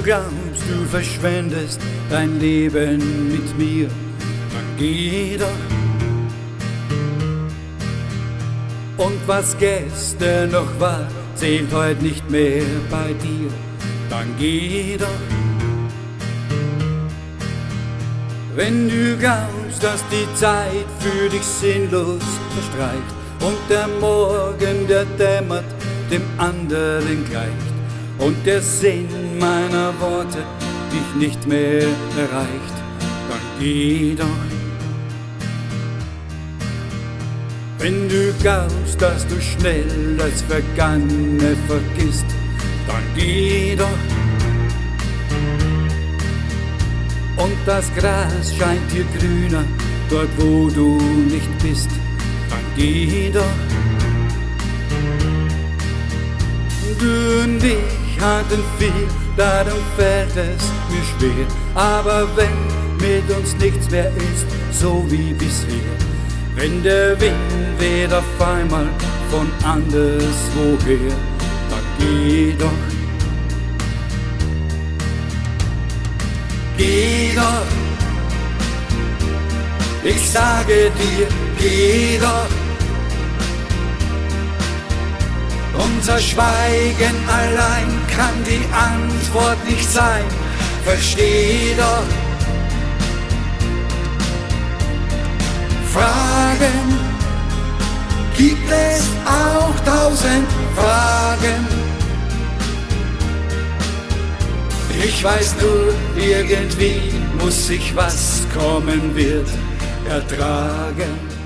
glaubst, du verschwendest dein Leben mit mir, dann geh doch. Und was gestern noch war, zählt heute nicht mehr bei dir, dann geh doch. Wenn du glaubst, dass die Zeit für dich sinnlos verstreicht und der Morgen, der dämmert, dem anderen gleicht und der Sinn meiner Worte dich nicht mehr erreicht, dann geh doch. Wenn du glaubst, dass du schnell das Vergangene vergisst, dann geh doch. Und das Gras scheint dir grüner, dort wo du nicht bist, dann geh doch. Du und ich hatten viel, darum fällt es mir schwer. Aber wenn mit uns nichts mehr ist, so wie bisher, wenn der Wind weht auf einmal von anderswoher, dann geh doch. Geh doch, ich sage dir, geh doch. Unser Schweigen allein kann die Antwort nicht sein, versteh doch. Fragen gibt es auch 1000 Fragen. Ich weiß nur, irgendwie muss sich was kommen wird ertragen.